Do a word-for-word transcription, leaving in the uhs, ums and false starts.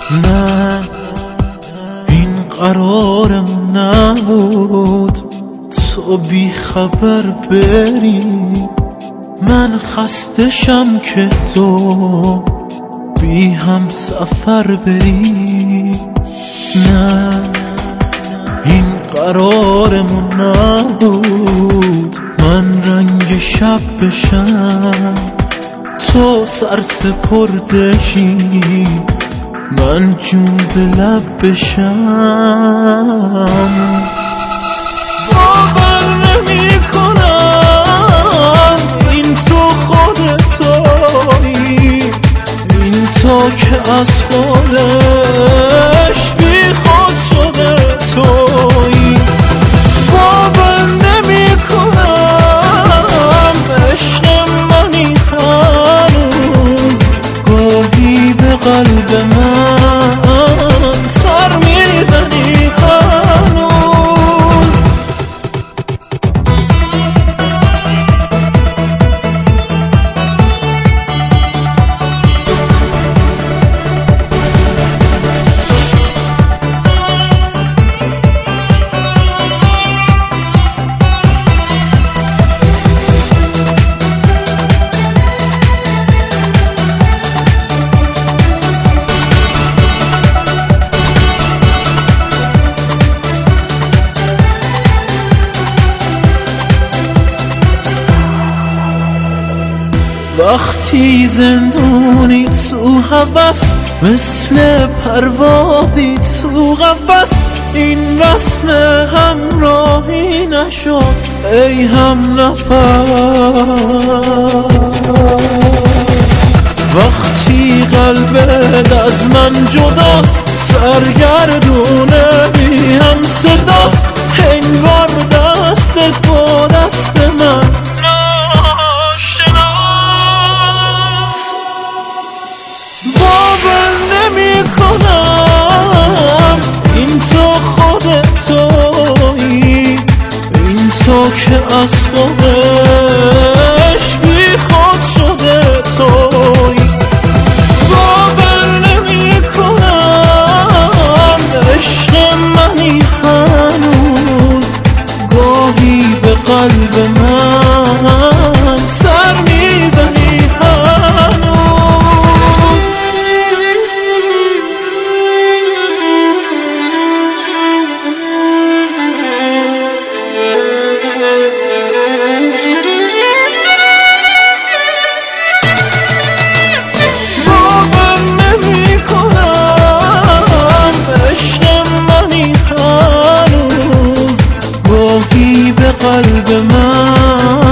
نه این قرارمون نبود تو بی خبر بری، من خستشم که تو بی هم سفر بری. نه این قرارمون نبود من رنگ شب بشم، تو سرسپردشی من جون به لب بشم. باور نمی کنم این تو خودتایی، این تو که از خودش بی خود شده تویی. باور نمی کنم عشق منی هنوز، گاهی به قلب من سر میزنی هنوز. وقتی زندونی تو هوس، مثل پروازی تو قفس، این وصل همراهی نشد ای هم نفس. وقتی قلبت از من جداست، سرگردونه بی هم صداست، انگار دستت با دست من کنم این تو خودتایی، این تو که از خودش بی خود شده تویی. باور نمی کنم عشق منی هنوز، گاهی به قلب من سر میزنی هنوز. قلب من